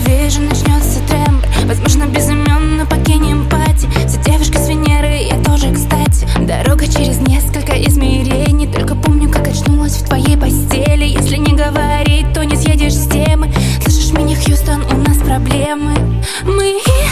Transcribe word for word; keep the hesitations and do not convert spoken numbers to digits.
Вижу, начнется тембр, возможно, безыменно покинем пати. Все девушки с Венеры, я тоже, кстати. Дорога через несколько измерений. Только помню, как очнулась в твоей постели. Если не говорить, то не съедешь с темы. Слышишь меня, Хьюстон, у нас проблемы. Мы